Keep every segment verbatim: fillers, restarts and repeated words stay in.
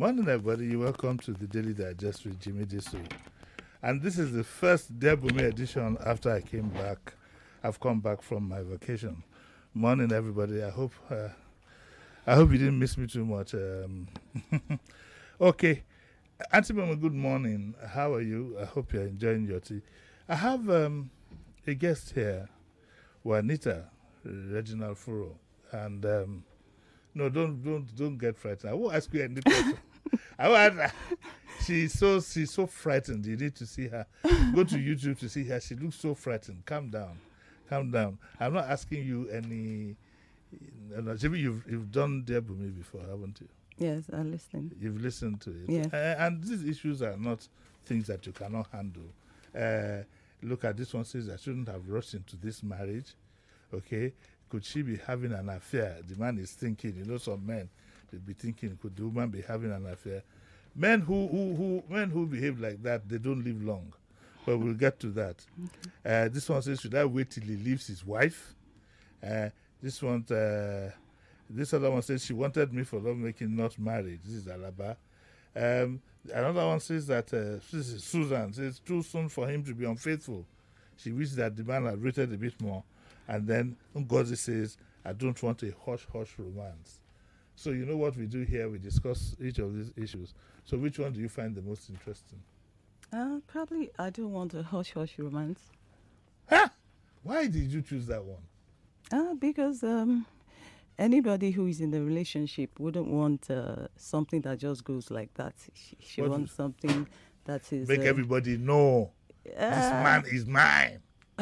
Morning, everybody. You're welcome to the Daily Digest with Jimmy Disu. And this is the first Debumi edition after I came back. I've come back from my vacation. Morning, everybody. I hope uh, I hope you didn't miss me too much. Um, okay. Auntie Mama, good morning. How are you? I hope you're enjoying your tea. I have um, a guest here, Juanita Reginald Furo. And um, no, don't don't don't get frightened. I won't ask you any question. I won't, she's so she's so frightened. You need to see her. Go to YouTube to see her. She looks so frightened. Calm down, calm down. I'm not asking you any. No, Jimmy, you've you've done Debumi before, haven't you? Yes, I listened. You've listened to it. Yes. Uh, and these issues are not things that you cannot handle. Uh, look at this one. Says I shouldn't have rushed into this marriage. Okay. Could she be having an affair? The man is thinking, you know, some men, they'll be thinking, could the woman be having an affair? Men who, who, who, men who behave like that, they don't live long. But we'll get to that. Okay. Uh, this one says, should I wait till he leaves his wife? Uh, this one, uh, this other one says, she wanted me for lovemaking, not marriage. This is Alaba. Um, another one says that, uh, this is Susan, says, too soon for him to be unfaithful. She wishes that the man had waited a bit more. And then Ngozi says, I don't want a hush-hush romance. So you know what we do here? We discuss each of these issues. So which one do you find the most interesting? Uh, probably I don't want a hush-hush romance. Huh? Why did you choose that one? Uh, because um, anybody who is in a relationship wouldn't want uh, something that just goes like that. She, she wants something that is... Make uh, everybody know, uh, this man is mine.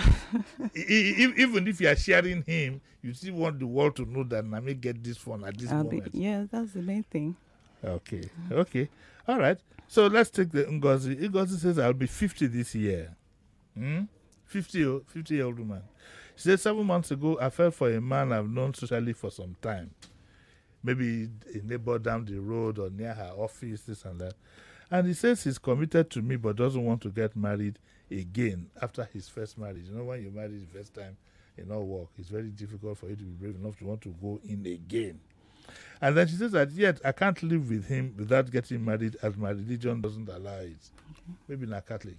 Even if you are sharing him, you still want the world to know that Nami get this one at this I'll moment. Be, yeah, that's the main thing. Okay, okay. All right. So let's take the Ngozi. Ngozi says, I'll be fifty this year. Hmm? fifty, fifty-year-old woman. She said, seven months ago, I fell for a man I've known socially for some time. Maybe a neighbor down the road or near her office, this and that. And he says he's committed to me but doesn't want to get married again after his first marriage. You know, when you marry the first time, it not work. It's very difficult for you to be brave enough to want to go in again. And then she says that, yet I can't live with him without getting married as my religion doesn't allow it. Okay. Maybe not Catholic.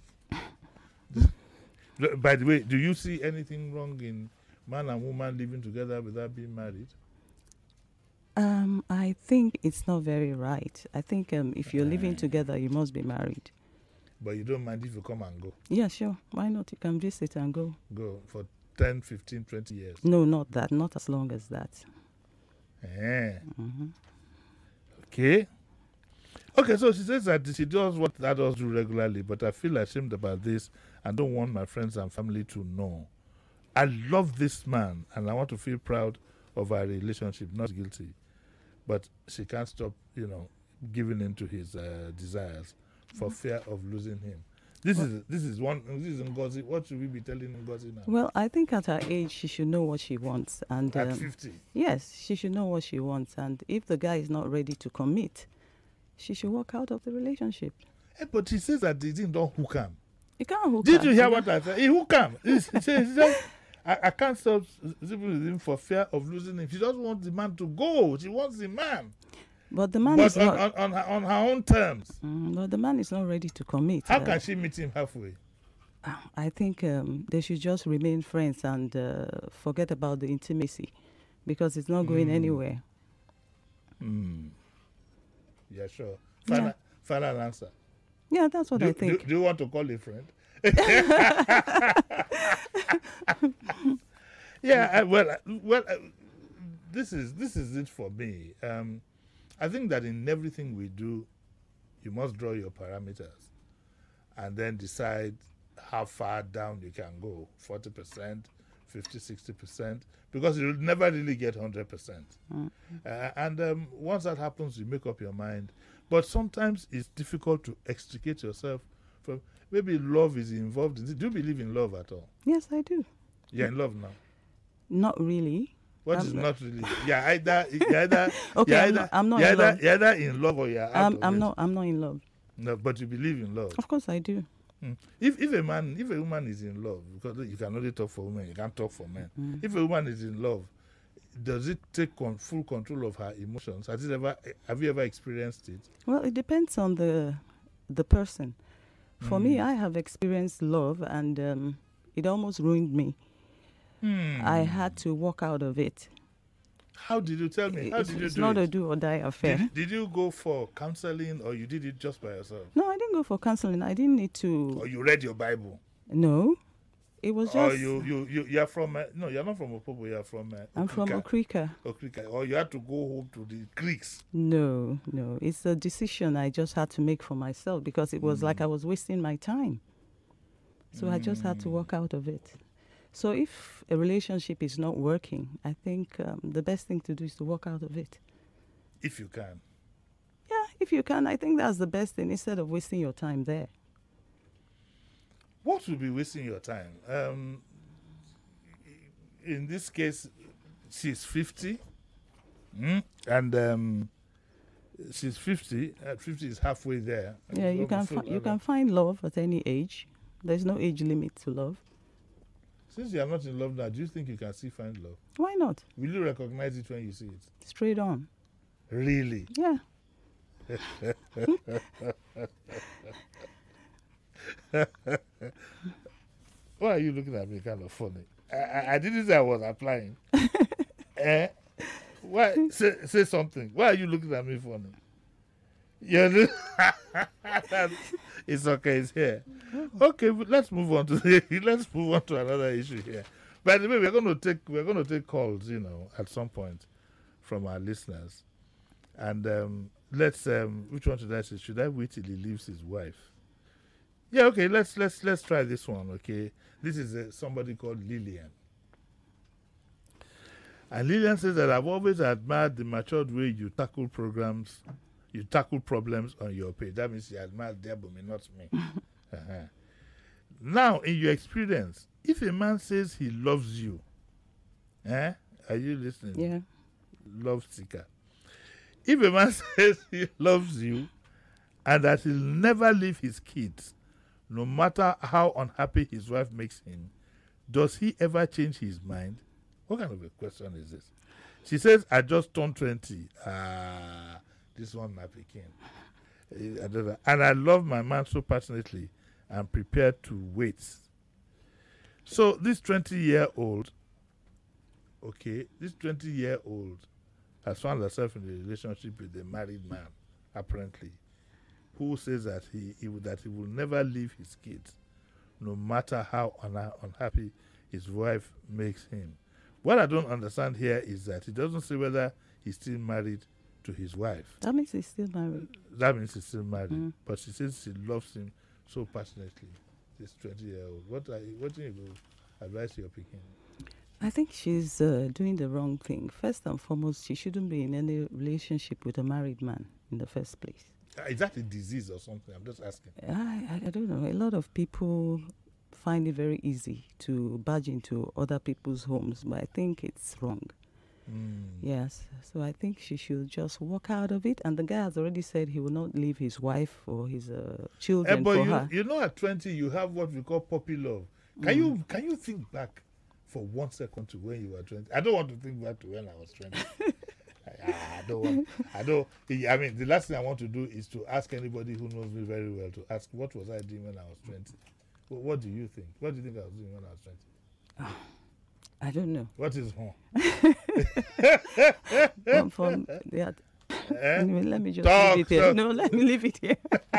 By the way, do you see anything wrong in man and woman living together without being married? Um, I think it's not very right. I think um, if you're living together, you must be married. But you don't mind if you come and go? Yeah, sure. Why not? You can visit and go. Go for ten, fifteen, twenty years? No, not that. Not as long as that. Yeah. Mm-hmm. Okay. Okay, so she says that she does what adults do regularly, but I feel ashamed about this and don't want my friends and family to know. I love this man and I want to feel proud of our relationship, not guilty. But she can't stop, you know, giving in to his uh, desires for fear of losing him. This well, is this is one. This is Ngozi. What should we be telling Ngozi now? Well, I think at her age she should know what she wants, and at um, fifty. Yes, she should know what she wants, and if the guy is not ready to commit, she should walk out of the relationship. Hey, but he says that he didn't don't hook him. You can't hook. Did her. you hear what I said? He hook him. He says, I, I can't stop sleeping with him for fear of losing him. She doesn't want the man to go. She wants the man. But the man but is on, not on, on, her, on her own terms. Mm, but the man is not ready to commit. How uh, can she meet him halfway? I think um, they should just remain friends and uh, forget about the intimacy, because it's not going mm. anywhere. Mm. Yeah, sure. Final, yeah. final answer. Yeah, that's what do, I think. Do, do you want to call a friend? yeah, I, well, well, uh, this is this is it for me. Um, I think that in everything we do, you must draw your parameters, and then decide how far down you can go. Forty percent, fifty, sixty percent, because you'll never really get hundred percent. Mm-hmm. Uh, and um, once that happens, you make up your mind. But sometimes it's difficult to extricate yourself from. Maybe love is involved in it. Do you believe in love at all? Yes, I do. You're in love now? Not really. What I'm is not really? Yeah, either you're either okay. you're I'm either, not, I'm not you're in either, love. You're either in love or you're out I'm, of I'm it. not. I'm not in love. No, but you believe in love. Of course, I do. Mm. If if a man, if a woman is in love, because you can only talk for women, you can't talk for men. Mm. If a woman is in love, does it take con- full control of her emotions? Has it ever? Have you ever experienced it? Well, it depends on the the person. For me, Mm. I have experienced love, and um, it almost ruined me. Hmm. I had to walk out of it. How did you tell me? How it's did you it's do not it? a do or die affair. Did, did you go for counseling, or you did it just by yourself? No, I didn't go for counseling. I didn't need to. Or you read your Bible? No, it was Or just. you you you you're from uh, no, you're not from Opobo. You're from. Uh, I'm from Okrika. Okrika. Okrika. Or you had to go home to the Greeks. No, no, it's a decision I just had to make for myself because it was Mm. like I was wasting my time. So I just had to Mm. walk out of it. So if a relationship is not working, I think um, the best thing to do is to walk out of it. If you can. Yeah, if you can, I think that's the best thing instead of wasting your time there. What would be wasting your time? Um, in this case, she's fifty, mm, and um, she's fifty. Uh, fifty is halfway there. Yeah, you can fi- you can find love at any age. There's no age limit to love. Since you are not in love now, do you think you can still find love? Why not? Will you recognize it when you see it? Straight on. Really? Yeah. Why are you looking at me kind of funny? I, I, I didn't say I was applying. eh? Why? Say, say something. Why are you looking at me funny? You're it's okay. It's here. Okay, but let's move on to the, let's move on to another issue here. By the way, we're going to take we're going to take calls, you know, at some point from our listeners, and um, let's um, which one should I say? Should I wait till he leaves his wife? Yeah, okay. Let's let's let's try this one. Okay, this is uh, somebody called Lillian. And Lillian says that I've always admired the matured way you tackle programs, you tackle problems on your page. That means you admire Debomi, not me. uh-huh. Now, in your experience, if a man says he loves you, eh? Are you listening? Yeah. Love seeker. If a man says he loves you and that he'll never leave his kids, no matter how unhappy his wife makes him, does he ever change his mind? What kind of a question is this? She says, I just turned twenty. Ah, this one I became. I don't know. And I love my man so passionately. I'm prepared to wait. So this twenty-year-old, okay, this twenty-year-old has found herself in a relationship with a married man, apparently, who says that he, he will, that he will never leave his kids, no matter how unha- unhappy his wife makes him. What I don't understand here is that he doesn't say whether he's still married to his wife. That means he's still married. That means he's still married. Mm. But she says she loves him so passionately, this twenty-year-old. What are you, what do you advise you're picking? I think she's uh, doing the wrong thing. First and foremost, she shouldn't be in any relationship with a married man in the first place. Uh, is that a disease or something? I'm just asking. I, I, I don't know. A lot of people find it very easy to barge into other people's homes, but I think it's wrong. Mm. Yes. So I think she should just walk out of it. And the guy has already said he will not leave his wife or his uh, children Eh, but for you, her. you know, at twenty, you have what we call puppy love. Can Mm. you can you think back for one second to when you were twenty? I don't want to think back to when I was twenty. I, I don't want. I don't. I mean, the last thing I want to do is to ask anybody who knows me very well to ask what was I doing when I was twenty. What, what do you think? What do you think I was doing when I was twenty? I don't know. What is wrong? From, from the, Eh? anyway, let me just Talk, leave it here. talk. No, let me leave it here.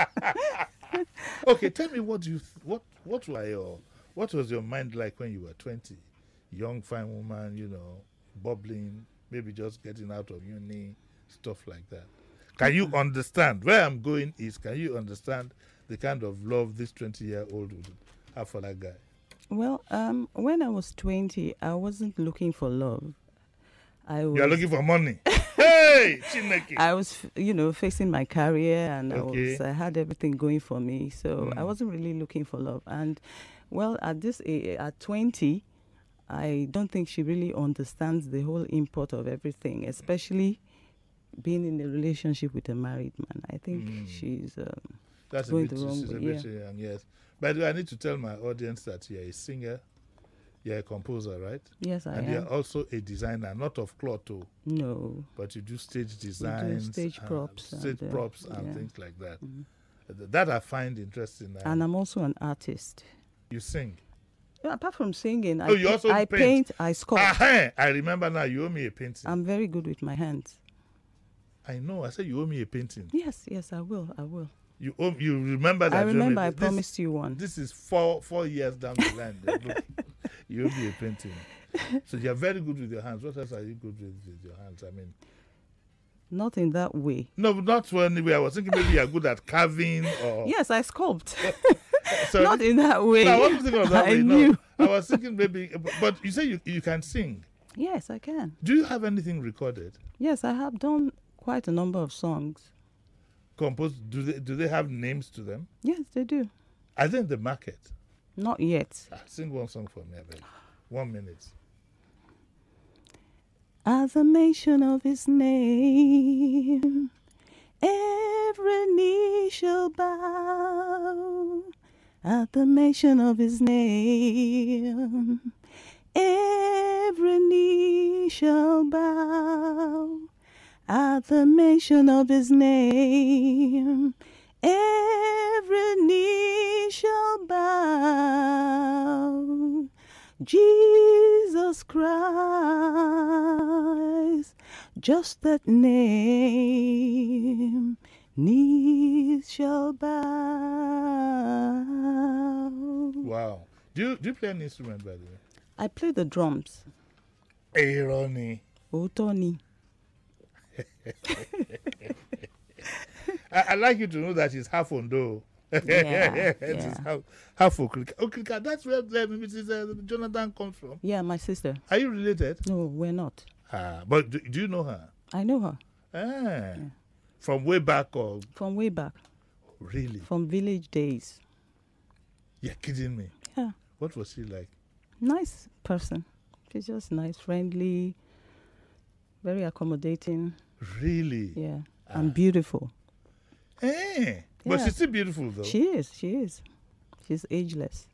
Okay, tell me what do you th- what what were your what was your mind like when you were twenty? Young fine woman, you know, bubbling, maybe just getting out of uni, stuff like that. Can you understand where I'm going is can you understand the kind of love this twenty year old would have for that guy? Well, um, when I was twenty, I wasn't looking for love. I was, You are looking for money. Hey, Chineke. I was, f- you know, facing my career, and Okay. I was, I had everything going for me. So I Mm. wasn't really looking for love. And well, at this, a- at twenty, I don't think she really understands the whole import of everything, especially being in a relationship with a married man. I think Mm. she's um, That's a going bit, the wrong she's a way, bit yeah. young, yes. By the way, I need to tell my audience that you're a singer, You're a composer, right? Yes, I and am. you're also a designer, not of cloth, too, No. but you do stage designs, stage and props stage and, uh, props and yeah. things like that. Mhm. Th- That I find interesting. uh, And I'm also an artist. you sing. Yeah, apart from singing, I, Oh, you pa- also I paint. paint, I sculpt. Ah, I remember now. You owe me a painting. I'm very good with my hands. I know. I said you owe me a painting. Yes, yes, I will. I will. You owe, you remember that? I you owe me- remember I this- promised you one. This is four four years down the line. Look, you owe me a painting. So you're very good with your hands. What else are you good with with your hands? I mean, Not in that way. no, not when we. I was thinking maybe you're good at carving or. Yes, I sculpt. So Not in that way. No, I wasn't thinking of that I way. knew. No, I was thinking maybe. But, but you say you you can sing. Yes, I can. Do you have anything recorded? Yes, I have done quite a number of songs. Composed? Do they do they have names to them? Yes, they do. Are they in the market? Not yet. Ah, sing one song for me, I beg. One minute. As a mention of his name, every knee shall bow. At the mention of his name, every knee shall bow. At the mention of his name, every knee shall bow. Jesus Christ, just that name, knees shall bow. Wow. Do you do you play an instrument, by the way? I play the drums. Hey, Ronnie. Oh, Tony. I, I like you to know that she's half Ondo. Yeah, She's yeah. half, half Okrika. Okrika, that's where uh, Missus Uh, Jonathan comes from. Yeah, my sister. Are you related? No, we're not. Ah, but do, do you know her? I know her Ah, from way back or from way back, really? from village days. You're kidding me. Yeah, What was she like? nice person. She's just nice, friendly, very accommodating. Really? Yeah, and beautiful. Eh, but Yeah. she's still beautiful though. She is. She is. She's ageless.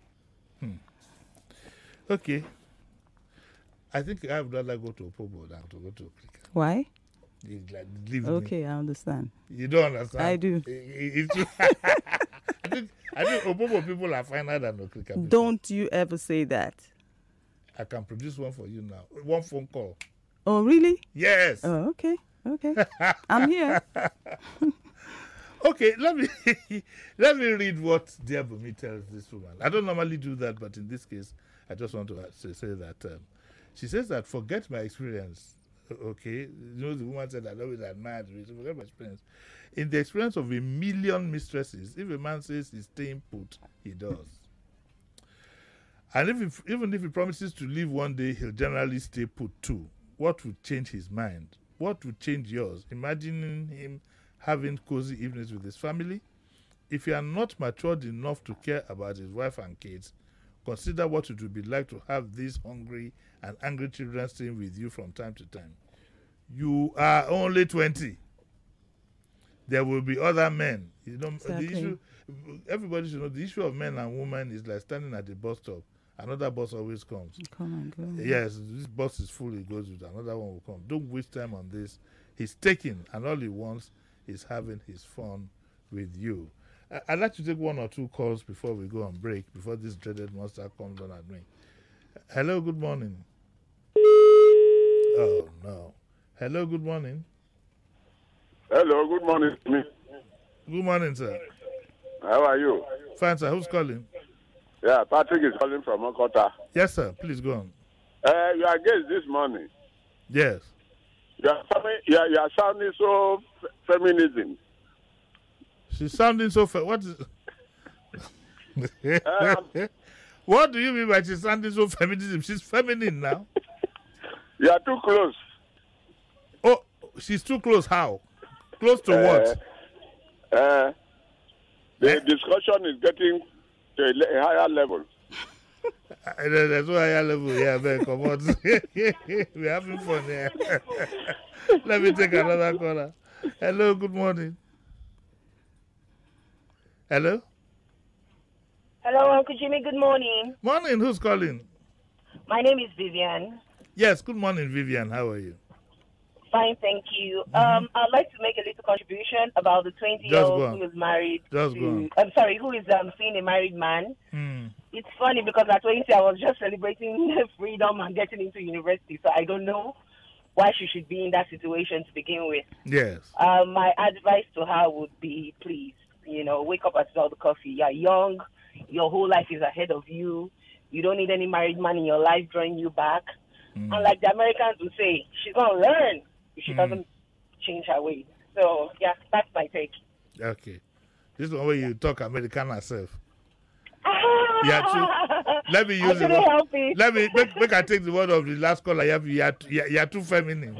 Okay. I think I would rather go to Opobo than to go to Okrika. Why? You like leave me. Okay, I understand. You don't understand. I do. I- I- it's- I think I think Opobo people are finer than Okrika people. Don't you ever say that. I can produce one for you now. One phone call. Oh, really? Yes. Oh, okay. Okay. I'm here. Okay, let me let me read what Dear Bumi tells this woman. I don't normally do that, but in this case, I just want to say, say that um, she says that forget my experience. O- Okay, you know the woman said I always admired me. So forget my experience. In the experience of a million mistresses, if a man says he's staying put, he does. And if he, even if he promises to leave one day, he'll generally stay put too. What would change his mind? What would change yours? Imagining him having cozy evenings with his family. If you are not matured enough to care about his wife and kids, consider what it would be like to have these hungry and angry children staying with you from time to time. You are only twenty. There will be other men. You know, Exactly. the issue. Everybody should know the issue of men and women is like standing at the bus stop. Another bus always comes. Come and go. Yes, this bus is full, he goes with another one will come. Don't waste time on this. He's taking, and all he wants is having his fun with you. I- I'd like to take one or two calls before we go on break, before this dreaded monster comes on at me. Hello, good morning. Oh, no. Hello, good morning. Hello, good morning. Me. Good morning, sir. How are you? Fine, sir. Who's calling? Yeah, Patrick is calling from Okota. Yes, sir. Please go on. Uh, you are guest this morning. Yes. You are, sounding- you are, you are sounding so f- feminism. She's sounding so... Fa- what is... Um, What do you mean by she's sounding so feminism? She's feminine now. You are too close. Oh, she's too close. How? Close to what? Uh, uh, the Eh? discussion is getting to a, le- a higher level. Uh, there- There's no higher level here, man. Come on. We're having fun here. Let me take another caller. Hello, good morning. Hello? Hello, Uncle Jimmy. Good morning. Morning, who's calling? My name is Vivian. Yes, good morning, Vivian. How are you? Fine, thank you. Mm-hmm. Um, I'd like to make a little contribution about the twenty-year-old who is married. Just to, go on. I'm sorry, who is um, seeing a married man. Mm. It's funny because at twenty, I was just celebrating freedom and getting into university, so I don't know why she should be in that situation to begin with. Yes. Um, my advice to her would be, please, you know, wake up and smell the coffee. You're young. Your whole life is ahead of you. You don't need any married man in your life drawing you back. Mm. And like the Americans would say, she's going to learn if she mm. doesn't change her ways. So, yeah, that's my take. Okay. This is the way you talk American herself. Yeah, too, let me use it. Let me make, make I take the word of the last caller. You have, you are, you are too feminine.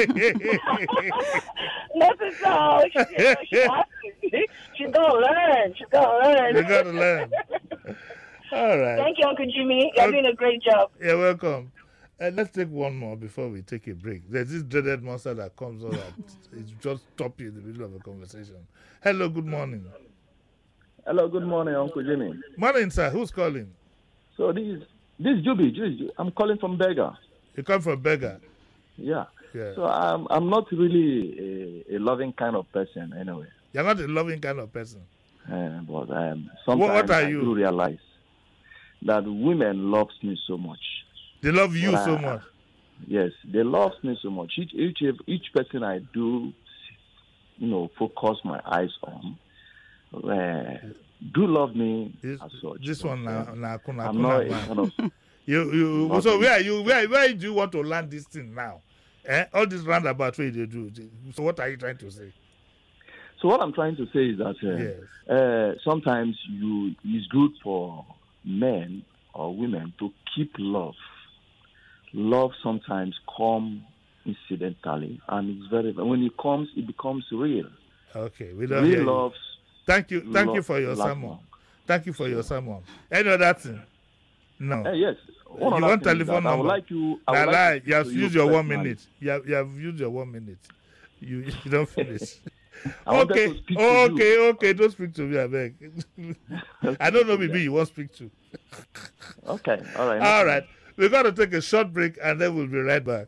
Not at all. She, you know, she has to. She's going to learn. She's going to learn. She's going to learn. All right. Thank you, Uncle Jimmy. You're okay. doing a great job. You're welcome. Uh, let's take one more before we take a break. There's this dreaded monster that comes on that it's just stop you in the middle of a conversation. Hello, good morning. Hello, good morning, Uncle Jimmy. Morning, sir. Who's calling? So this is this is Juby. Juby. I'm calling from Berger. You come from Berger? Yeah. Yeah. So I'm I'm not really a, a loving kind of person anyway. You're not a loving kind of person. Uh, but um, sometimes what, what are I you? do realize that women loves me so much. They love you but so I, much. Yes, they love me so much. Each each each person I do, you know, focus my eyes on. Uh, do love me this, as such. This one now, uh, now, now, I'm not a kind of. you, you, so where are you? Where, where do you want to land this thing now? Eh? All this roundabout way they do. So what are you trying to say? So what I'm trying to say is that uh, yes. uh, sometimes you it's good for men or women to keep love. Love sometimes comes incidentally, and it's very when it comes, it becomes real. Okay, we don't real hear love. You. Thank you, thank love, you for your sermon. long. Thank you for your sermon. Any other thing? No. Uh, yes. One you want telephone number? I would like you. I would nah, like lie. You have to used your one minute. You have, you have used your one minute. You you don't finish. okay, okay, you. okay. Don't speak to me, I beg. I don't know. Maybe you won't speak to. Okay. All right. All right. We're going to take a short break and then we'll be right back.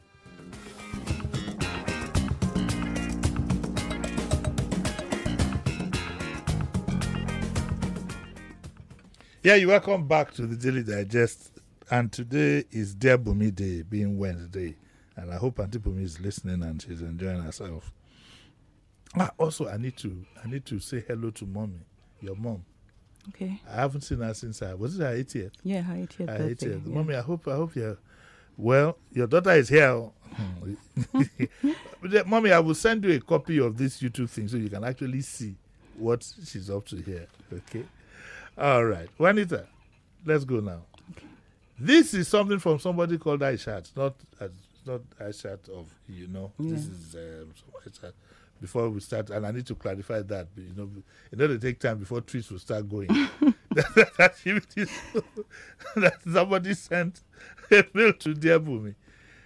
Yeah, you welcome back to the Daily Digest. And today is Dear Bumi Day, being Wednesday. And I hope Auntie Bumi is listening and she's enjoying herself. Ah, also, I need to I need to say hello to Mommy, your mom. Okay. I haven't seen her since her, was it her eightieth? Yeah, her eightieth Her birthday. eightieth. Yeah. Mommy, I hope I hope you're well. Your daughter is here. Mommy, I will send you a copy of this YouTube thing so you can actually see what she's up to here. Okay. All right. Juanita, let's go now. Okay. This is something from somebody called Aishat, not uh, not Aishat of, you know, Yeah. this is um, Aishat. Before we start, and I need to clarify that, you know, it doesn't take time before tweets will start going. that, that, that somebody sent a mail to Dear Bumi.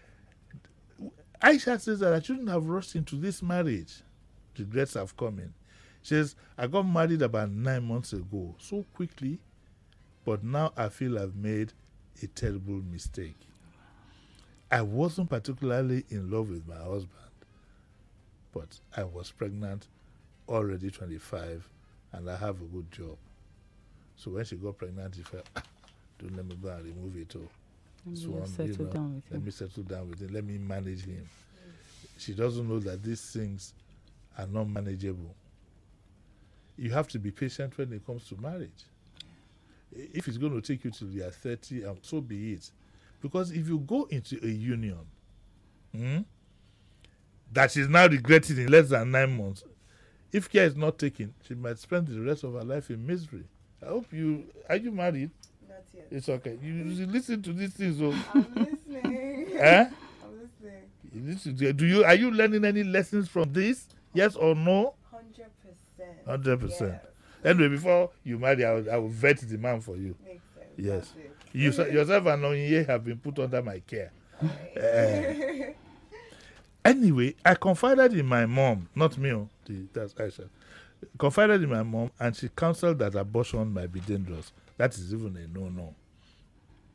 Aisha says that I shouldn't have rushed into this marriage. Regrets have come in. She says, I got married about nine months ago, so quickly, but now I feel I've made a terrible mistake. I wasn't particularly in love with my husband, but I was pregnant, already twenty-five, and I have a good job. So when she got pregnant, she felt, ah, don't let me go and remove it all. So Let, on, settle you know, down with let him. me settle down with him. Let me manage him. She doesn't know that these things are not manageable. You have to be patient when it comes to marriage. If it's going to take you till you are thirty, um, so be it. Because if you go into a union hmm, that she's now regretting in less than nine months, if care is not taken, she might spend the rest of her life in misery. I hope you... Are you married? Not yet. It's okay. You, you listen to these things. So. I'm listening. Eh? I'm listening. You listen to- Do you, are you learning any lessons from this? Yes or no? Hundred percent. one hundred percent. Yes. Anyway, before you marry, I will, I will vet the man for you. Makes sense. Yes. That's it. You yourself and Onye have been put under my care. Uh, anyway, I confided in my mom, not me, oh, the, that's Aisha. Confided in my mom, and she counseled that abortion might be dangerous. That is even a no-no.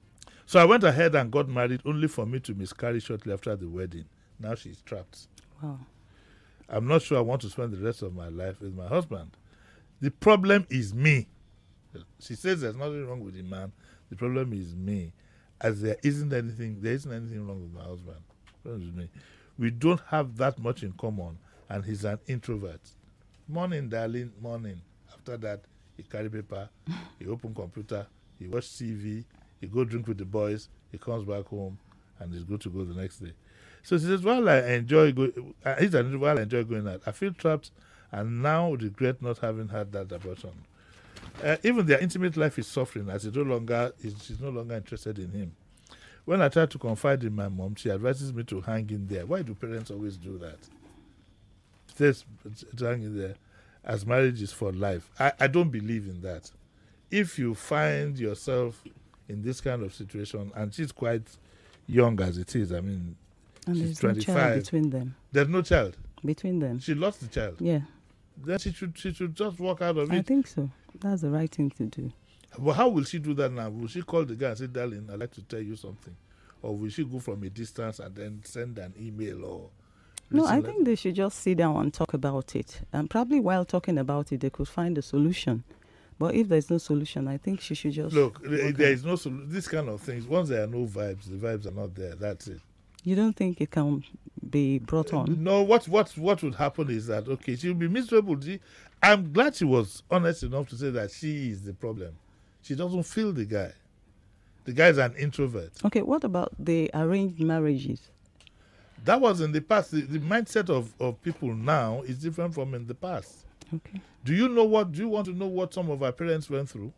So I went ahead and got married only for me to miscarry shortly after the wedding. Now she's trapped. Wow. I'm not sure I want to spend the rest of my life with my husband. The problem is me. She says there's nothing wrong with the man. The problem is me. As there isn't anything, there isn't anything wrong with my husband. The problem is me. We don't have that much in common, and he's an introvert. Morning, darling, morning. After that, he carry paper, he open computer, he watch T V, he go drink with the boys, he comes back home, and he's good to go the next day. So she says, while I enjoy going, uh, he's an, while I enjoy going out, I feel trapped and now regret not having had that abortion. Uh, even their intimate life is suffering as he no longer is, she's no longer interested in him. When I try to confide in my mom, she advises me to hang in there. Why do parents always do that? She says to hang in there, as marriage is for life. I, I don't believe in that. If you find yourself in this kind of situation, and she's quite young as it is, I mean, And she's there's no child twenty-five. between them. There's no child. Between them. She lost the child. Yeah, Then she should she should just walk out of I it. think so. That's the right thing to do. But how will she do that now? Will she call the guy and say, darling, I'd like to tell you something? Or will she go from a distance and then send an email or... No, I written think they should just sit down and talk about it. And probably while talking about it, they could find a solution. But if there's no solution, I think she should just... Look, th- Okay. there is no solution. This kind of things, once there are no vibes, the vibes are not there. That's it. You don't think it can be brought on? No, what what what would happen is that, okay, she'll be miserable. She, I'm glad she was honest enough to say that she is the problem. She doesn't feel the guy. The guy's an introvert. Okay, what about the arranged marriages? That was in the past. The, the mindset of, of people now is different from in the past. Okay. Do you know what? Do you want to know what some of our parents went through?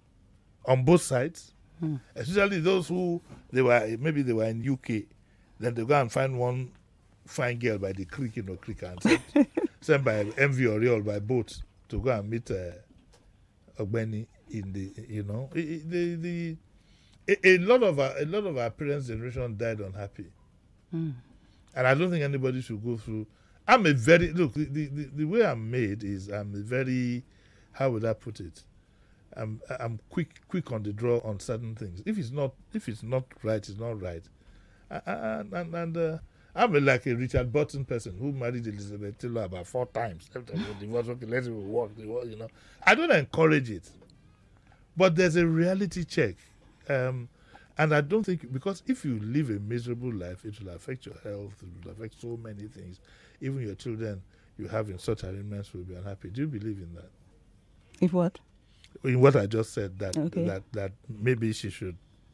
On both sides, Hmm. especially those who they were maybe they were in U K, then they go and find one fine girl by the creek, you know, creek and send, sent by M V or Real by boat to go and meet uh, Ogbeni in the, you know, I- I- the the a, a lot of our, a lot of our parents' generation died unhappy. Hmm. And I don't think anybody should go through. I'm a very, look, the, the, the, the way I'm made is I'm a very, how would I put it? I'm I'm quick quick on the draw on certain things. If it's not if it's not right, it's not right. I- I- And and, and uh, I'm a, like a Richard Burton person who married Elizabeth Taylor about four times. Every time we divorce, okay, let's work, divorce, you know. I don't encourage it, but there's a reality check. Um, And I don't think, because if you live a miserable life, it will affect your health, it will affect so many things. Even your children you have in such arrangements will be unhappy. Do you believe in that? If what? In what I just said, that Okay. that that maybe she should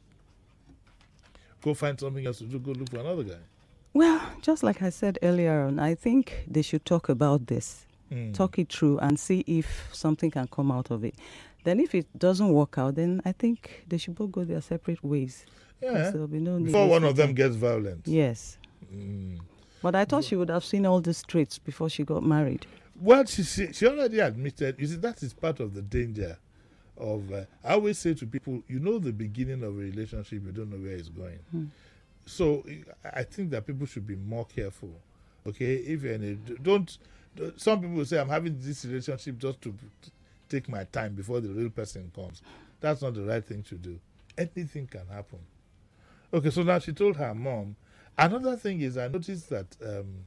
go find something else to do, go look for another guy. Well, just like I said earlier on, I think they should talk about this, Mm. talk it through, and see if something can come out of it. Then, if it doesn't work out, then I think they should both go their separate ways. 'Cause Yeah. there'll be no Before one of them negotiating. gets violent. Yes. Mm. But I thought she would have seen all these traits before she got married. Well, she, she she already admitted. You see, that is part of the danger of. Uh, I always say to people, you know, the beginning of a relationship, you don't know where it's going. Hmm. So I I think that people should be more careful. Okay, if you're in a don't. Some people say I'm having this relationship just to take my time before the real person comes. That's not the right thing to do. Anything can happen. Okay, so now she told her mom. Another thing is, I noticed that. Um,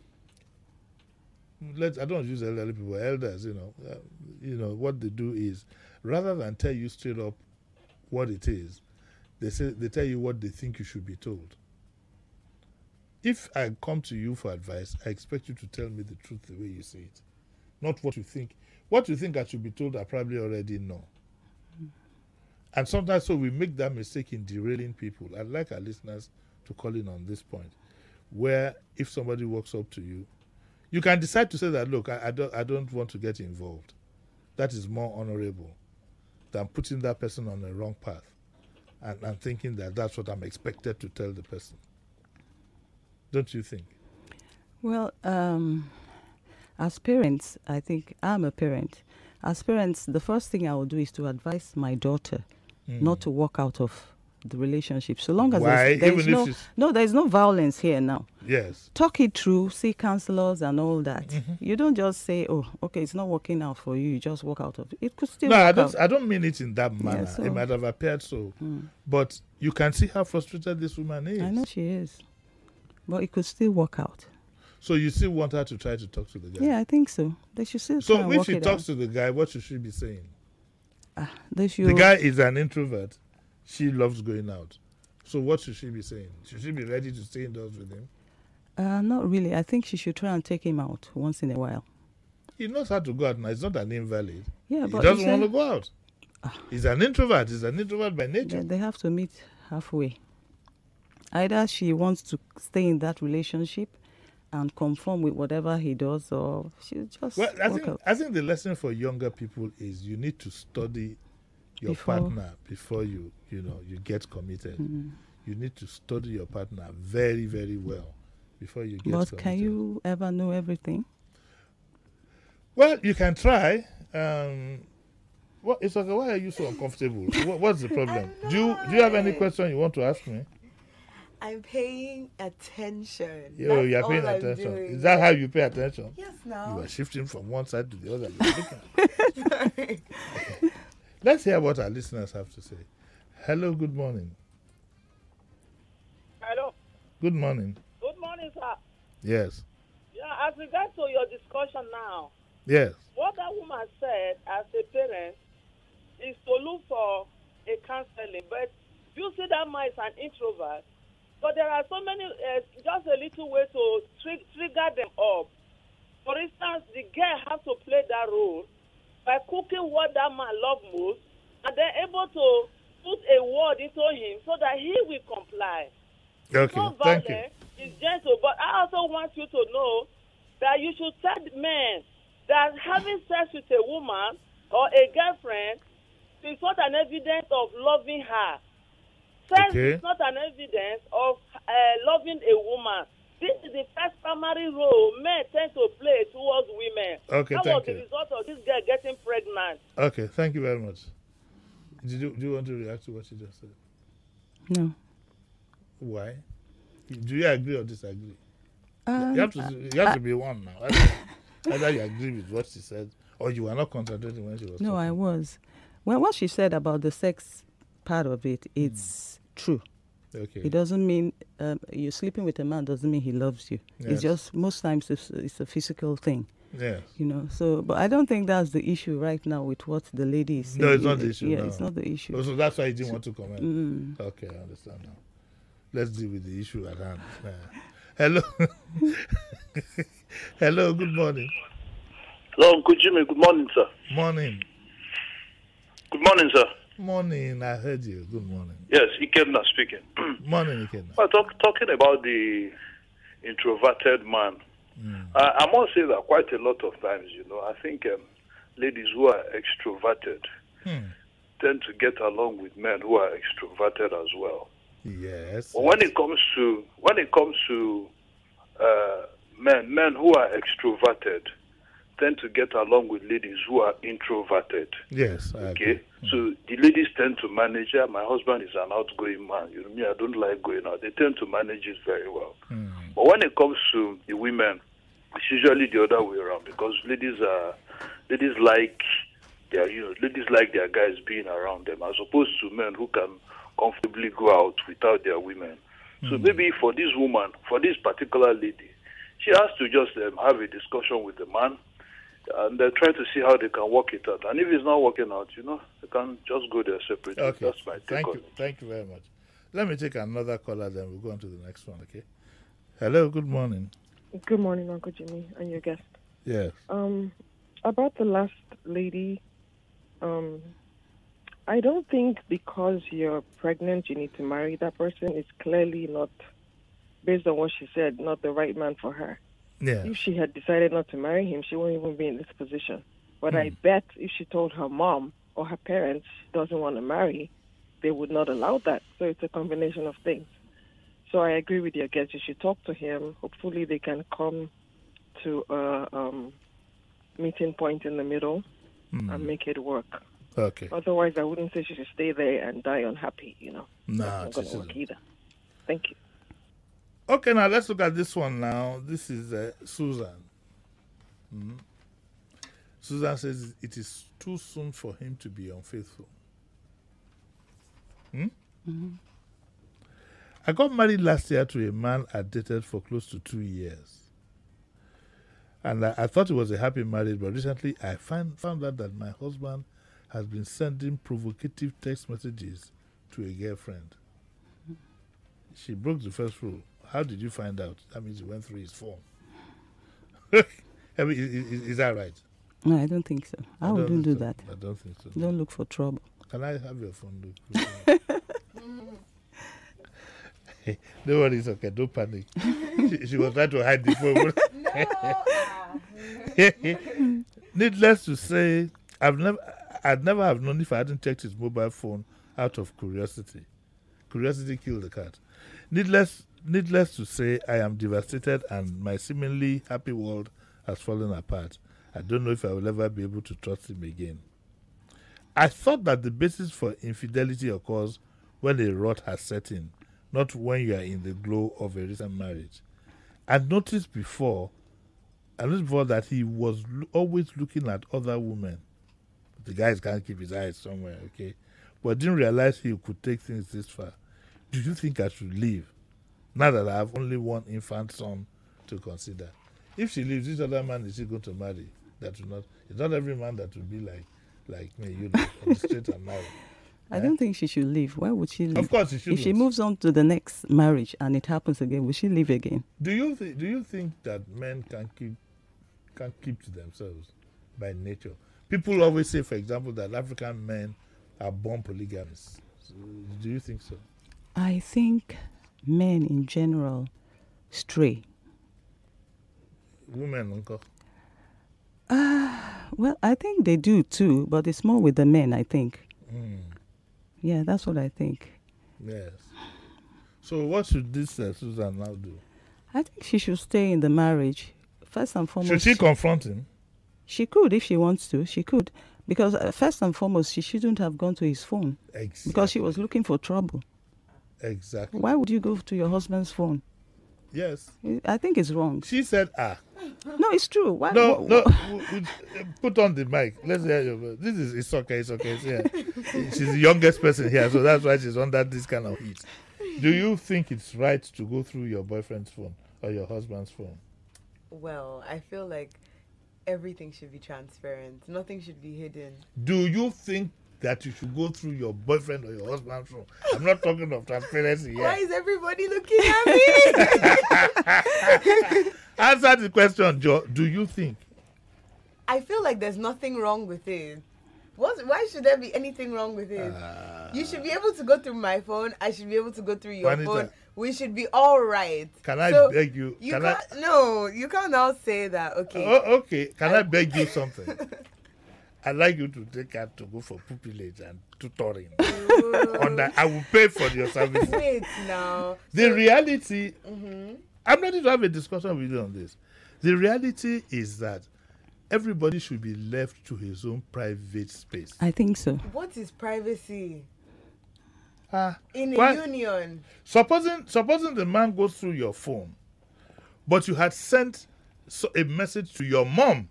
Let I don't use elderly people, elders. You know, uh, you know what they do is, rather than tell you straight up what it is, they say they tell you what they think you should be told. If I come to you for advice, I expect you to tell me the truth the way you see it, not what you think. What you think I should be told, I probably already know. And sometimes, so we make that mistake in derailing people. I'd like our listeners to call in on this point, where if somebody walks up to you, you can decide to say that, look, I, I don't I don't want to get involved. That is more honorable than putting that person on the wrong path and, and thinking that that's what I'm expected to tell the person. Don't you think? Well, um, as parents, I think I'm a parent. As parents, the first thing I will do is to advise my daughter Mm. not to walk out of the relationship. So long as Why? there's, there's Even if no she's- no, there's no violence here now. Yes. Talk it through, see counselors and all that. Mm-hmm. You don't just say, "Oh, okay, it's not working out for you." You just walk out of it. It could still No, I work don't. out. I don't mean it in that manner. so- It might have appeared so, but you can see how frustrated this woman is. I know she is, but it could still work out. So you still want her to try to talk to the guy. Yeah, I think so. They should still try So and if work she it talks out. to the guy, what should she be saying? Ah, they should. The guy is an introvert. She loves going out. So what should she be saying? Should she be ready to stay indoors with him? Uh, not really. I think she should try and take him out once in a while. He knows how to go out now. He's not an invalid. Yeah, He but doesn't you want to say- go out. He's an introvert. He's an introvert by nature. They, they have to meet halfway. Either she wants to stay in that relationship and conform with whatever he does, or she just Well, I walk think out. I think the lesson for younger people is you need to study your Before- partner before you you know you get committed. Mm. You need to study your partner very very well before you get But committed. can you ever know everything? Well, you can try. Um, what it's okay. Why are you so uncomfortable? what, what's the problem? Do you do you have any question you want to ask me? I'm paying attention. Yo, That's you're all paying I'm attention. doing. Is that how you pay attention? Yes, You now. are shifting from one side to the other. You're looking. Let's hear what our listeners have to say. Hello, good morning. Hello. Good morning. Good morning, sir. Yes. Yeah, as regards to your discussion now, Yes. what that woman said as a parent is to look for a counseling. But you see that man is an introvert. But there are so many, uh, just a little way to tri- trigger them up. For instance, the girl has to play that role by cooking what that man loves most, and then able to put a word into him so that he will comply. Okay. No Thank you. violence is gentle, but I also want you to know that you should tell men that having sex with a woman or a girlfriend is not an evidence of loving her. Sex Okay. is not an evidence of uh, loving a woman. This is the first primary role men tend to play towards women. Okay, that thank was you. the result of this girl getting pregnant. Okay. Thank you very much. Did you, do you want to react to what she just said? No. Why? Do you agree or disagree? Um, you have to. You have to be one now. Either, either you agree with what she said, or you were not contradicting when she was. No, talking. I was. Well, what she said about the sex part of it, it's true. Okay. It doesn't mean um, you're sleeping with a man doesn't mean he loves you. Yes. It's just most times it's, it's a physical thing, Yes. you know. So, but I don't think that's the issue right now with what the lady is saying. No, it's not the issue, Yeah, no. it's not the issue. Oh, so that's why you didn't want to comment. Mm. Okay, I understand now. Let's deal with the issue at hand. Uh, hello. Hello, good morning. Hello, Uncle Jimmy. Good morning, sir. Morning. Good morning, sir. Morning, I heard you. Good morning. Yes, Ikenna speaking. Morning, Ikenna. Well, talk, talking about the introverted man, I, I must say that quite a lot of times, you know, I think um, ladies who are extroverted Hmm. tend to get along with men who are extroverted as well. Yes. But when it comes to when it comes to uh, men, men who are extroverted tend to get along with ladies who are introverted. Yes, I Okay, agree. so the ladies tend to manage. Yeah, my husband is an outgoing man. You know me, I don't like going out. They tend to manage it very well. Hmm. But when it comes to the women, it's usually the other way around because ladies are ladies like their you know ladies like their guys being around them as opposed to men who can comfortably go out without their women. So maybe for this woman, for this particular lady, she has to just um, have a discussion with the man and uh, try to see how they can work it out. And if it's not working out, you know, they can just go their separate ways. Okay. That's my take Thank on you. it. Thank you very much. Let me take another caller, then we'll go on to the next one, okay? Hello, good morning. Good morning, Uncle Jimmy, and your guest. Yes. Um, about the last lady, um, I don't think because you're pregnant you need to marry that person. It's clearly not, based on what she said, not the right man for her. Yeah. If she had decided not to marry him, she wouldn't even be in this position. But I bet if she told her mom or her parents she doesn't want to marry, they would not allow that. So it's a combination of things. So I agree with your guest. You should talk to him. Hopefully they can come to a um, meeting point in the middle and make it work. Okay. Otherwise, I wouldn't say she should stay there and die unhappy, you know. No, That's not she going to work shouldn't. either. Thank you. Okay, now let's look at this one now. This is uh, Susan. Mhm. Susan says it is too soon for him to be unfaithful. Hmm? Mhm. I got married last year to a man I dated for close to two years. And I, I thought it was a happy marriage, but recently I find, found out that my husband has been sending provocative text messages to a girlfriend. She broke the first rule. How did you find out? That means you went through his phone. I mean, is, is, is that right? No, I don't think so. I, I wouldn't don't do think that. so. I don't think so. Don't look for trouble. Can I have your phone, Luke? Don't worry, it's okay. Don't panic. she, she was trying to hide the phone. Needless to say, I've never, I'd never have known if I hadn't checked his mobile phone out of curiosity. Curiosity killed the cat. Needless, needless to say, I am devastated and my seemingly happy world has fallen apart. I don't know if I will ever be able to trust him again. I thought that the basis for infidelity occurs when a rot has set in, not when you are in the glow of a recent marriage. I noticed before, I noticed before that he was lo- always looking at other women. The guys can't keep his eyes somewhere, okay? But didn't realize he could take things this far. Do you think I should leave? Now that I have only one infant son to consider. If she leaves, this other man is she going to marry? That will not. It's not every man that will be like, like me, you know, on the straight and narrow. I don't think she should leave. Why would she leave? Of course she If she shouldn't. moves on to the next marriage and it happens again, will she leave again? Do you th- do you think that men can keep can keep to themselves by nature? People always say, for example, that African men are born polygamists. So, do you think so? I think men in general stray. Women, uncle. Well, I think they do too, but it's more with the men, I think. Mm, Yeah, that's what I think. yes. So what should this uh, Susan now do? I think she should stay in the marriage. First and foremost, Should she confront him? she could if she wants to. She could. Because uh, first and foremost, she shouldn't have gone to his phone Exactly. because she was looking for trouble. Exactly. Why would you go to your husband's phone? Yes. I think it's wrong. She said, ah. No, it's true. Why? No, wha- no. wha- w- w- uh, Put on the mic. Let's hear your voice. This is, it's okay, it's okay. It's, yeah. She's the youngest person here, so that's why she's under this kind of heat. Do you think it's right to go through your boyfriend's phone or your husband's phone? Well, I feel like everything should be transparent. Nothing should be hidden. Do you think that you should go through your boyfriend or your husband's phone? I'm not talking of transparency here. Why is everybody looking at me? Answer the question, Joe. Do you think? I feel like there's nothing wrong with it. What, why should there be anything wrong with it? Uh, You should be able to go through my phone. I should be able to go through your Juanita, phone. We should be all right. Can I So, beg you? You Can I? can't. No, you can't now say that. Okay. Oh, okay. Can I beg you something? I'd like you to take her to go for pupillage and tutoring. On that, I will pay for your services. Wait now. The reality, Mhm. I'm ready to have a discussion with you on this. The reality is that everybody should be left to his own private space. I think so. What is privacy Ah, in a why- union? supposing supposing the man goes through your phone, but you had sent so, a message to your mom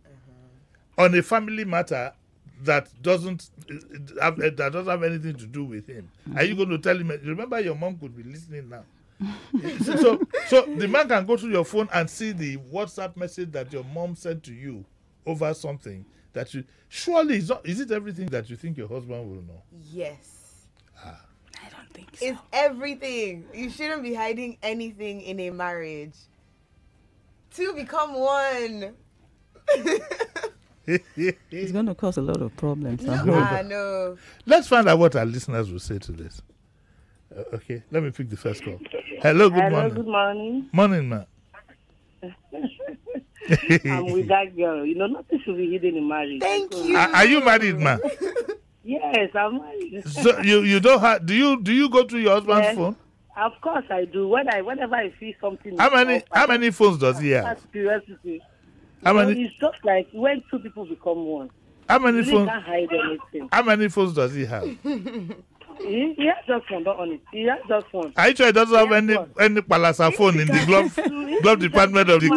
on a family matter that doesn't uh, have, uh, that doesn't have anything to do with him. Are you going to tell him? Remember, your mom could be listening now. so, so, so the man can go through your phone and see the WhatsApp message that your mom sent to you over something that you surely is, not, is it everything that you think your husband will know? Yes. I don't think so. It's everything. You shouldn't be hiding anything in a marriage. Two become one. It's going to cause a lot of problems. I No, hope. ah, no. Let's find out what our listeners will say to this. Uh, okay, let me pick the first call. Hello, good Hello, morning. good morning. Morning, ma. I'm with that girl. You know, nothing should be hidden in marriage. Thank So- you. Are, are you married, ma? Yes, I'm married. So you you don't have? Do you do you go through your husband's Yes. phone? Of course I do. When I, whenever I see something. How many up, I how many phones does he have? That's curiosity. How You know, many? It's just like when two people become one. How many Really phones? can't hide anything. How many phones does he have? He, he has just one, don't honest. He has just one. Are you sure he doesn't have Yes, any one. any palasa phone in the glove glove department of the?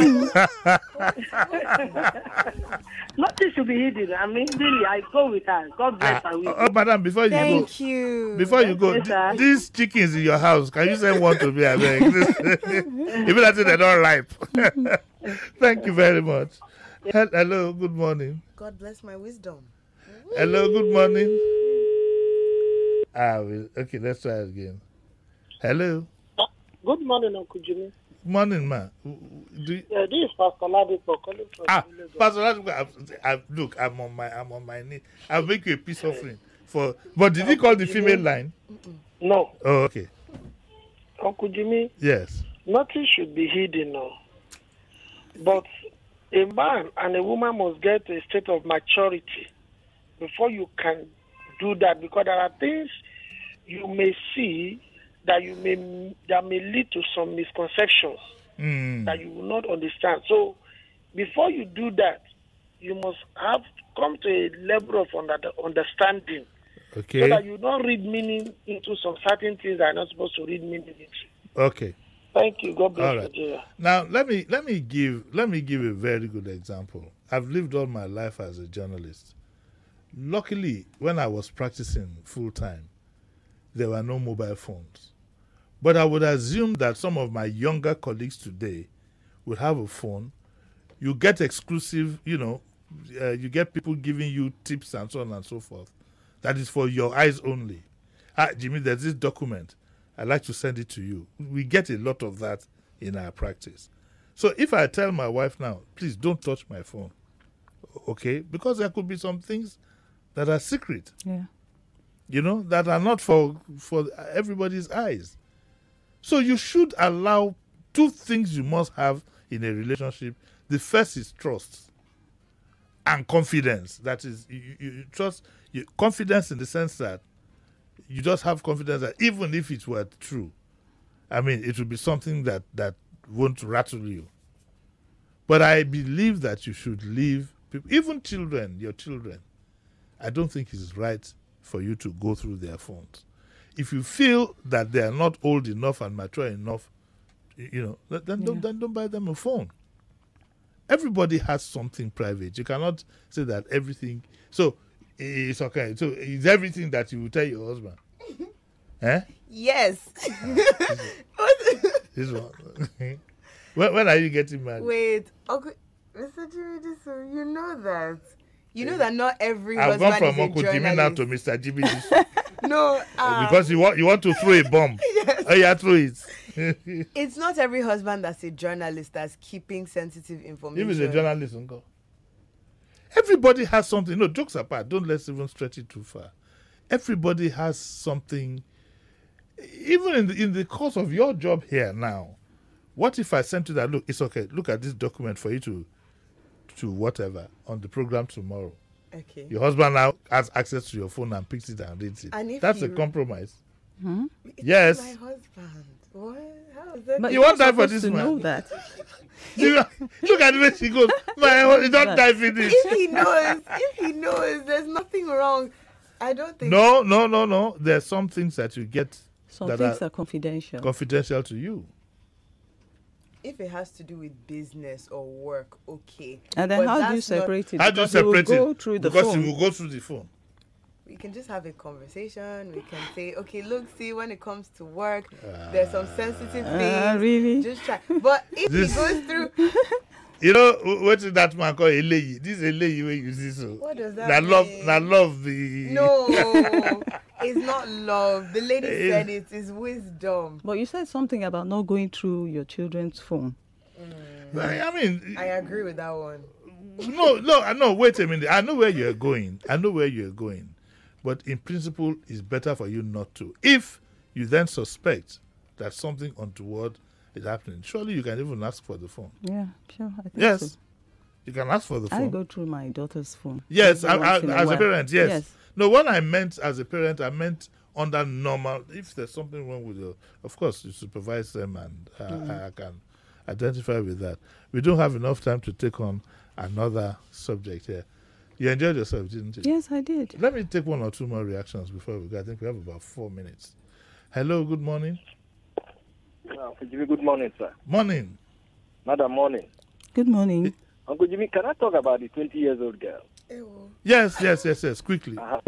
Nothing should be hidden. I mean, really, I go with her. God bless her. Ah, with oh, oh, madam, before you Thank go, you. before you go, Yes, sir. th- these chickens in your house, can you send one to me? I beg. Even after they're not ripe. Thank you very much. Hel- Hello, good morning. God bless my wisdom. Hello, good morning. Ah, well, okay, let's try again. Hello, Good morning, Uncle Jimmy. morning, ma. Do you, Yeah, this is Pastor Ladipo calling from ah, Lagos. Pastor, Ladipo, I, I, look, I'm on my, I'm on my knee. I'll make you a peace offering for. But did he call the female line? No, Oh, okay. Uncle Jimmy, Yes. nothing should be hidden now. But a man and a woman must get to a state of maturity before you can do that, because there are things you may see that you may that may lead to some misconceptions Mm. that you will not understand. So before you do that, you must have come to a level of under, understanding, so Okay. that you don't read meaning into some certain things that are not supposed to read meaning into. Okay. Thank you. God bless All right. Nigeria. Now let me let me give let me give a very good example. I've lived all my life as a journalist. Luckily, when I was practicing full time, there were no mobile phones. But I would assume that some of my younger colleagues today would have a phone. You get exclusive, you know, uh, you get people giving you tips and so on and so forth. That is for your eyes only. Ah, Jimmy, there's this document. I'd like to send it to you. We get a lot of that in our practice. So if I tell my wife now, please don't touch my phone, okay? Because there could be some things that are secret, Yeah. you know, that are not for for everybody's eyes. So you should allow two things you must have in a relationship. The first is trust and confidence. That is, you, you, you trust, you, confidence in the sense that you just have confidence that even if it were true, I mean, it would be something that, that won't rattle you. But I believe that you should leave people, even children, your children. I don't think it's right for you to go through their phones. If you feel that they are not old enough and mature enough, you know, then don't, Yeah. then don't buy them a phone. Everybody has something private. You cannot say that everything. So it's okay. So it's everything that you will tell your husband. Eh? Yes. This one. when, when are you getting married? Wait, okay, Mister Jimmy Diso, you know that. You know that not every I've husband gone from is a Uncle Jimmy now journalist. to Mister Jimmy Diso. No, uh, because you want you want to throw a bomb. Yes. Oh yeah, throw it. it's not every husband that's a journalist that's keeping sensitive If information. he's a journalist, uncle. Everybody has something. No, jokes apart. Don't let's even stretch it too far. Everybody has something. Even in the, in the course of your job here now, what if I sent you that? Look, it's okay. Look at this document for you to, to whatever on the program tomorrow. Okay. Your husband now has access to your phone and picks it and reads it. And if That's a you- compromise. Hmm? It's Yes. my husband. What? How is that? But You you're want that for supposed this to man? know that. You know, look at the way she goes. My husband, don't dive in this. If he knows, if he knows, there's nothing wrong. I don't think. No, no, no, no. There's some things that you get Some that things are are confidential. confidential to you. If it has to do with business or work, okay. And then But how do you that's not- separate it? How do you Because it will separate go it? through the because phone. it will go through the phone. We can just have a conversation. We can say, okay, look, see, when it comes to work, there's some sensitive Ah, things. really? Just try. But if This- he goes through, You know wh- what is that man called Eleyi? This Eleyi where you see so. What does that Na love, mean? na love the. no, it's not love. The lady Eh. said it is wisdom. But you said something about not going through your children's phone. I mean, I agree with that one. no, no, no. Wait a minute. I know where you're going. I know where you're going, but in principle, it's better for you not to. If you then suspect that something untoward is happening, surely you can even ask for the phone. Yeah, sure. I think Yes, so. you can ask for the I phone. go through my daughter's phone. Yes, every I, I, once in as a while. parent, yes. Yes. No, what I meant as a parent, I meant under normal. If there's something wrong with you, of course, you supervise them, and uh, Mm. I can identify with that. We don't have enough time to take on another subject here. You enjoyed yourself, didn't you? Yes, I did. Let me take one or two more reactions before we go. I think we have about four minutes. Hello, good morning. Uh, Jimmy, good morning, sir. Morning. Madam, morning. Good morning. Uncle Jimmy, can I talk about the twenty years old girl? Yes, yes, yes, yes. Quickly. Uh-huh.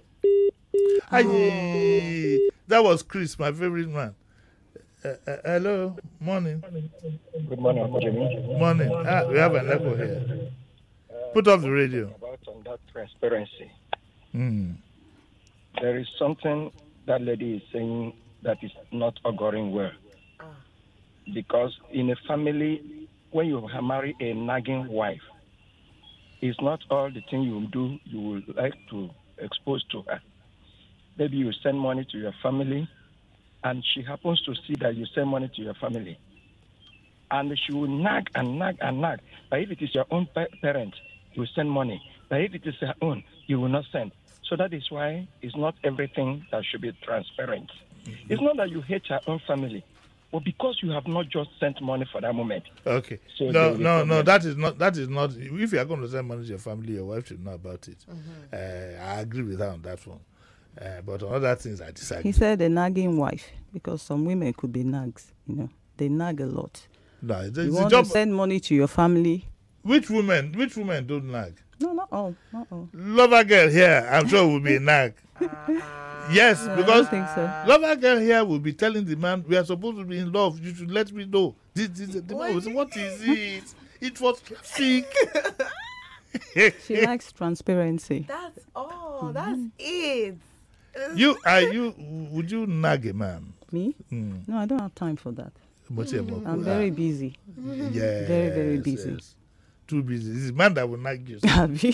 Aye, that was Chris, my favorite man. Uh, uh, hello, morning. Good morning, Uncle Jimmy. Morning. Ah, we have an echo here. Put off the radio. About on that transparency. Mm. There is something that lady is saying that is not auguring well. Because in a family, when you marry a nagging wife, it's not all the thing you do you would like to expose to her. Maybe you send money to your family, and she happens to see that you send money to your family. And she will nag and nag and nag. But if it is your own pa- parent, you send money. But if it is her own, you will not send. So that is why it's not everything that should be transparent. Mm-hmm. It's not that you hate your own family, but because you have not just sent money for that moment. Okay. So no, no, no. That is not. That is not. If you are going to send money to your family, your wife should know about it. Mm-hmm. Uh, I agree with her on that one. Uh, but on other things, I disagree. He said a nagging wife, because some women could be nags. You know, they nag a lot. No, it's, you it's want job. to send money to your family. Which women? Which women don't nag? No, not all. Not all. Lover girl here, I'm sure will be a nag. Yes, no, because I don't think so. Lover girl here will be telling the man, we are supposed to be in love. You should let me know. This, this, the man will say, what is it? It was traffic. She likes transparency. That's all. That's it. You are you? Would you nag a man? Me? Mm. No, I don't have time for that. Mm. I'm very busy. Yes, very very busy. Yes. Too busy. This is man that will nag you.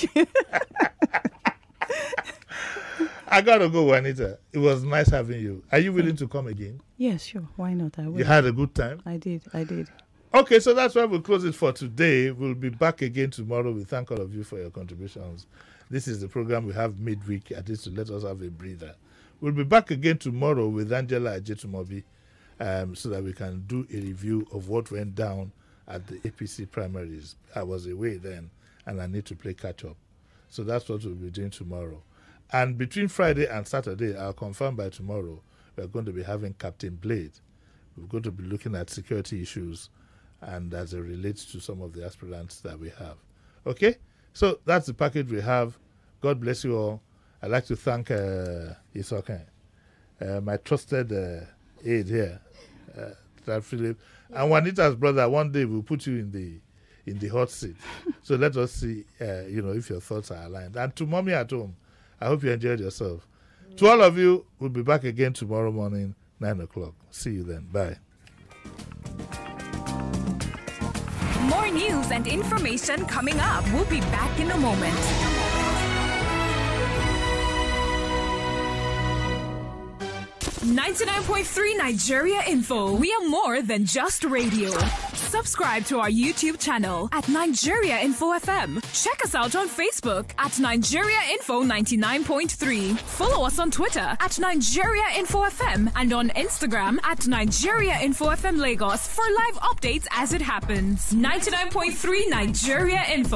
I gotta go, Juanita. It was nice having you. Are you willing to come again? Yes, sure. Why not? I will. You had a good time? I did. I did. Okay, so that's why we'll close it for today. We'll be back again tomorrow. We thank all of you for your contributions. This is the program we have midweek, at least to let us have a breather. We'll be back again tomorrow with Angela Ajetumobi, um, so that we can do a review of what went down at the A P C primaries. I was away then, and I need to play catch-up. So that's what we'll be doing tomorrow. And between Friday and Saturday, I'll confirm by tomorrow, we're going to be having Captain Blade. We're going to be looking at security issues and as it relates to some of the aspirants that we have. Okay? So that's the package we have. God bless you all. I'd like to thank uh, Isokan, uh, my trusted uh, aide here, uh, Philip, and Juanita's brother. One day we'll put you in the in the hot seat. So let us see, uh, you know, if your thoughts are aligned. And to mommy at home, I hope you enjoyed yourself. Mm. To all of you, we'll be back again tomorrow morning, nine o'clock. See you then. Bye. More news and information coming up. We'll be back in a moment. ninety-nine point three Nigeria Info. We are more than just radio. Subscribe to our YouTube channel at Nigeria Info F M. Check us out on Facebook at Nigeria Info ninety-nine point three. Follow us on Twitter at Nigeria Info F M and on Instagram at Nigeria Info F M Lagos for live updates as it happens. ninety-nine point three Nigeria Info.